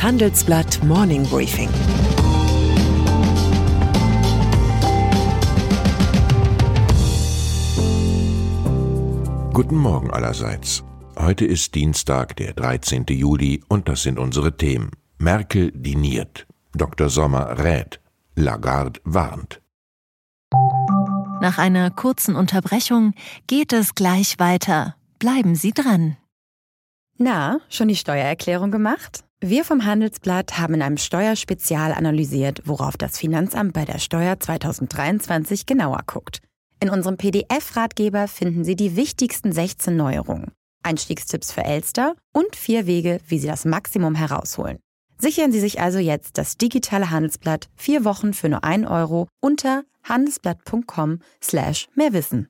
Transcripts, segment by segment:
Handelsblatt Morning Briefing. Guten Morgen allerseits. Heute ist Dienstag, der 13. Juli und das sind unsere Themen. Merkel diniert, Dr. Sommer rät, Lagarde warnt. Nach einer kurzen Unterbrechung geht es gleich weiter. Bleiben Sie dran. Na, schon die Steuererklärung gemacht? Wir vom Handelsblatt haben in einem Steuerspezial analysiert, worauf das Finanzamt bei der Steuer 2023 genauer guckt. In unserem PDF-Ratgeber finden Sie die wichtigsten 16 Neuerungen, Einstiegstipps für Elster und 4 Wege, wie Sie das Maximum herausholen. Sichern Sie sich also jetzt das digitale Handelsblatt 4 Wochen für nur 1 Euro unter handelsblatt.com/mehrwissen.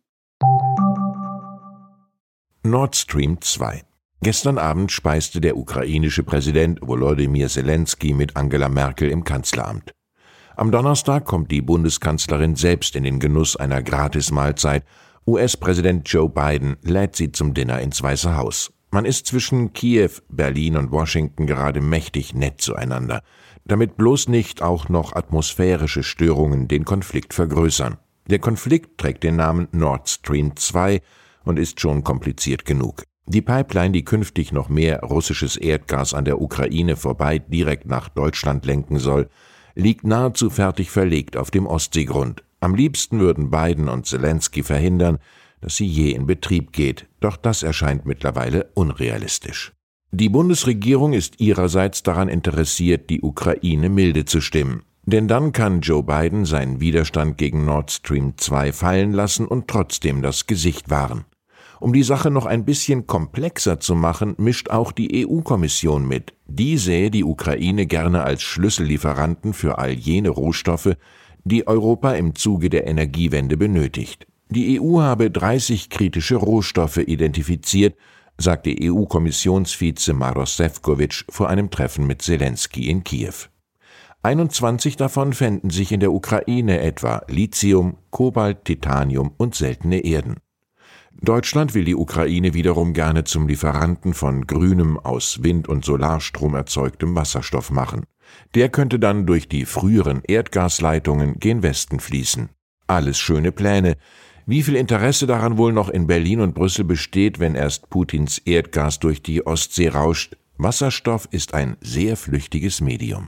Nord Stream 2. Gestern Abend speiste der ukrainische Präsident Volodymyr Zelensky mit Angela Merkel im Kanzleramt. Am Donnerstag kommt die Bundeskanzlerin selbst in den Genuss einer Gratismahlzeit. US-Präsident Joe Biden lädt sie zum Dinner ins Weiße Haus. Man ist zwischen Kiew, Berlin und Washington gerade mächtig nett zueinander, damit bloß nicht auch noch atmosphärische Störungen den Konflikt vergrößern. Der Konflikt trägt den Namen Nord Stream 2 und ist schon kompliziert genug. Die Pipeline, die künftig noch mehr russisches Erdgas an der Ukraine vorbei direkt nach Deutschland lenken soll, liegt nahezu fertig verlegt auf dem Ostseegrund. Am liebsten würden Biden und Zelensky verhindern, dass sie je in Betrieb geht, doch das erscheint mittlerweile unrealistisch. Die Bundesregierung ist ihrerseits daran interessiert, die Ukraine milde zu stimmen. Denn dann kann Joe Biden seinen Widerstand gegen Nord Stream 2 fallen lassen und trotzdem das Gesicht wahren. Um die Sache noch ein bisschen komplexer zu machen, mischt auch die EU-Kommission mit. Die sähe die Ukraine gerne als Schlüssellieferanten für all jene Rohstoffe, die Europa im Zuge der Energiewende benötigt. Die EU habe 30 kritische Rohstoffe identifiziert, sagte EU-Kommissionsvize Maroš Šefčovič vor einem Treffen mit Zelensky in Kiew. 21 davon fänden sich in der Ukraine, etwa Lithium, Kobalt, Titanium und seltene Erden. Deutschland will die Ukraine wiederum gerne zum Lieferanten von grünem, aus Wind- und Solarstrom erzeugtem Wasserstoff machen. Der könnte dann durch die früheren Erdgasleitungen gen Westen fließen. Alles schöne Pläne. Wie viel Interesse daran wohl noch in Berlin und Brüssel besteht, wenn erst Putins Erdgas durch die Ostsee rauscht? Wasserstoff ist ein sehr flüchtiges Medium.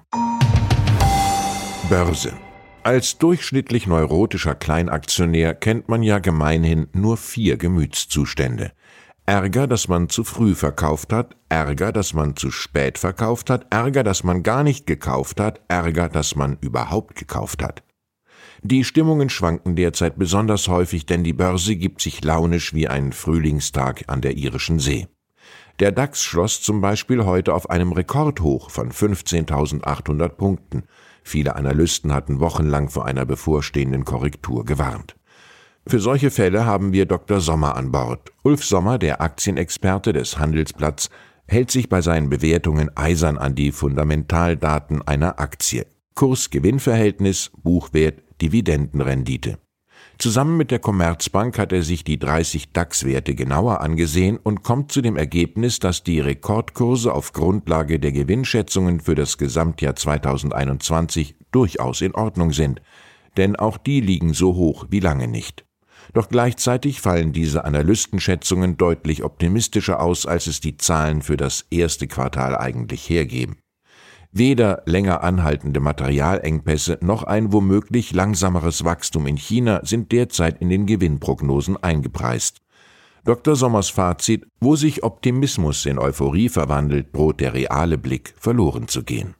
Börse. Als durchschnittlich neurotischer Kleinaktionär kennt man ja gemeinhin nur 4 Gemütszustände. Ärger, dass man zu früh verkauft hat, Ärger, dass man zu spät verkauft hat, Ärger, dass man gar nicht gekauft hat, Ärger, dass man überhaupt gekauft hat. Die Stimmungen schwanken derzeit besonders häufig, denn die Börse gibt sich launisch wie ein Frühlingstag an der irischen See. Der DAX schloss zum Beispiel heute auf einem Rekordhoch von 15.800 Punkten. Viele Analysten hatten wochenlang vor einer bevorstehenden Korrektur gewarnt. Für solche Fälle haben wir Dr. Sommer an Bord. Ulf Sommer, der Aktienexperte des Handelsblatts, hält sich bei seinen Bewertungen eisern an die Fundamentaldaten einer Aktie. Kurs-Gewinn-Verhältnis, Buchwert, Dividendenrendite. Zusammen mit der Commerzbank hat er sich die 30 DAX-Werte genauer angesehen und kommt zu dem Ergebnis, dass die Rekordkurse auf Grundlage der Gewinnschätzungen für das Gesamtjahr 2021 durchaus in Ordnung sind, denn auch die liegen so hoch wie lange nicht. Doch gleichzeitig fallen diese Analystenschätzungen deutlich optimistischer aus, als es die Zahlen für das erste Quartal eigentlich hergeben. Weder länger anhaltende Materialengpässe noch ein womöglich langsameres Wachstum in China sind derzeit in den Gewinnprognosen eingepreist. Dr. Sommers Fazit: Wo sich Optimismus in Euphorie verwandelt, droht der reale Blick verloren zu gehen.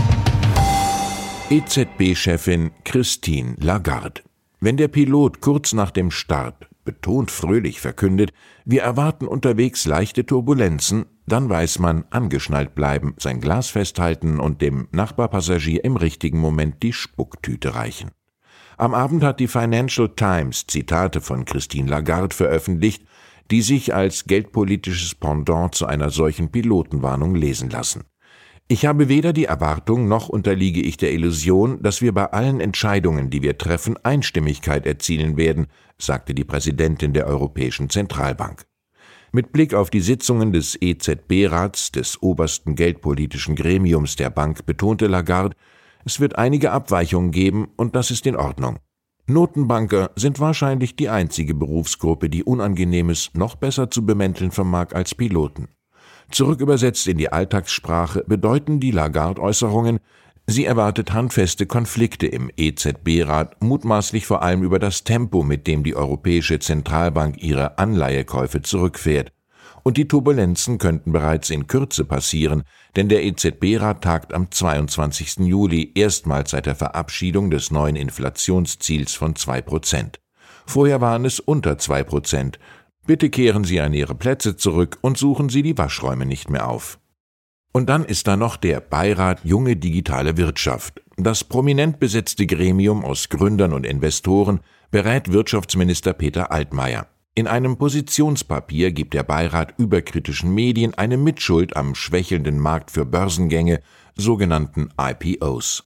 EZB-Chefin Christine Lagarde. Wenn der Pilot kurz nach dem Start betont fröhlich verkündet, wir erwarten unterwegs leichte Turbulenzen, dann weiß man, angeschnallt bleiben, sein Glas festhalten und dem Nachbarpassagier im richtigen Moment die Spucktüte reichen. Am Abend hat die Financial Times Zitate von Christine Lagarde veröffentlicht, die sich als geldpolitisches Pendant zu einer solchen Pilotenwarnung lesen lassen. Ich habe weder die Erwartung noch unterliege ich der Illusion, dass wir bei allen Entscheidungen, die wir treffen, Einstimmigkeit erzielen werden, sagte die Präsidentin der Europäischen Zentralbank. Mit Blick auf die Sitzungen des EZB-Rats, des obersten geldpolitischen Gremiums der Bank, betonte Lagarde, es wird einige Abweichungen geben und das ist in Ordnung. Notenbanker sind wahrscheinlich die einzige Berufsgruppe, die Unangenehmes noch besser zu bemänteln vermag als Piloten. Zurückübersetzt in die Alltagssprache bedeuten die Lagarde-Äußerungen, sie erwartet handfeste Konflikte im EZB-Rat, mutmaßlich vor allem über das Tempo, mit dem die Europäische Zentralbank ihre Anleihekäufe zurückfährt. Und die Turbulenzen könnten bereits in Kürze passieren, denn der EZB-Rat tagt am 22. Juli, erstmals seit der Verabschiedung des neuen Inflationsziels von 2%. Vorher waren es unter 2%. Bitte kehren Sie an Ihre Plätze zurück und suchen Sie die Waschräume nicht mehr auf. Und dann ist da noch der Beirat Junge Digitale Wirtschaft. Das prominent besetzte Gremium aus Gründern und Investoren berät Wirtschaftsminister Peter Altmaier. In einem Positionspapier gibt der Beirat überkritischen Medien eine Mitschuld am schwächelnden Markt für Börsengänge, sogenannten IPOs.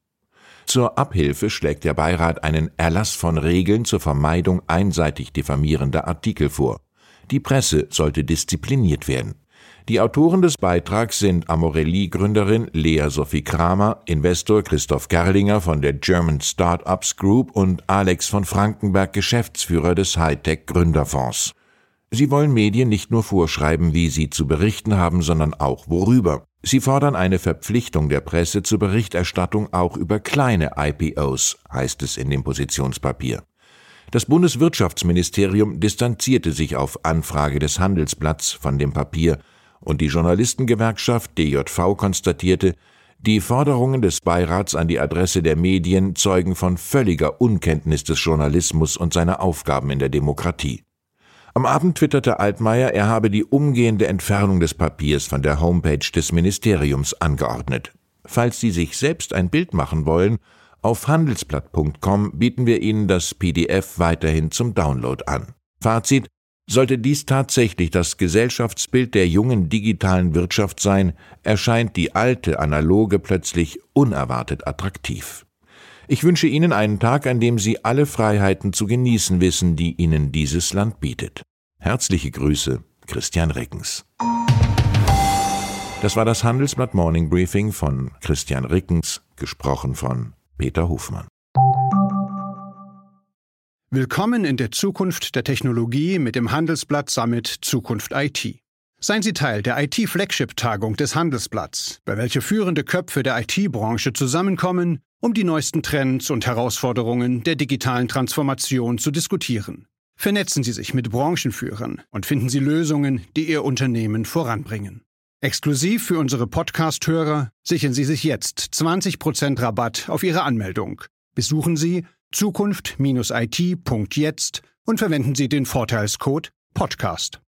Zur Abhilfe schlägt der Beirat einen Erlass von Regeln zur Vermeidung einseitig diffamierender Artikel vor. Die Presse sollte diszipliniert werden. Die Autoren des Beitrags sind Amorelie-Gründerin Lea Sophie Kramer, Investor Christoph Gerlinger von der German Startups Group und Alex von Frankenberg, Geschäftsführer des Hightech-Gründerfonds. Sie wollen Medien nicht nur vorschreiben, wie sie zu berichten haben, sondern auch worüber. Sie fordern eine Verpflichtung der Presse zur Berichterstattung auch über kleine IPOs, heißt es in dem Positionspapier. Das Bundeswirtschaftsministerium distanzierte sich auf Anfrage des Handelsblatts von dem Papier und die Journalistengewerkschaft DJV konstatierte, die Forderungen des Beirats an die Adresse der Medien zeugen von völliger Unkenntnis des Journalismus und seiner Aufgaben in der Demokratie. Am Abend twitterte Altmaier, er habe die umgehende Entfernung des Papiers von der Homepage des Ministeriums angeordnet. Falls Sie sich selbst ein Bild machen wollen, auf handelsblatt.com bieten wir Ihnen das PDF weiterhin zum Download an. Fazit: Sollte dies tatsächlich das Gesellschaftsbild der jungen digitalen Wirtschaft sein, erscheint die alte analoge plötzlich unerwartet attraktiv. Ich wünsche Ihnen einen Tag, an dem Sie alle Freiheiten zu genießen wissen, die Ihnen dieses Land bietet. Herzliche Grüße, Christian Rickens. Das war das Handelsblatt Morning Briefing von Christian Rickens, gesprochen von Peter Hofmann. Willkommen in der Zukunft der Technologie mit dem Handelsblatt Summit Zukunft IT. Seien Sie Teil der IT-Flagship-Tagung des Handelsblatts, bei welcher führende Köpfe der IT-Branche zusammenkommen, um die neuesten Trends und Herausforderungen der digitalen Transformation zu diskutieren. Vernetzen Sie sich mit Branchenführern und finden Sie Lösungen, die Ihr Unternehmen voranbringen. Exklusiv für unsere Podcast-Hörer sichern Sie sich jetzt 20% Rabatt auf Ihre Anmeldung. Besuchen Sie zukunft-it.jetzt und verwenden Sie den Vorteilscode Podcast.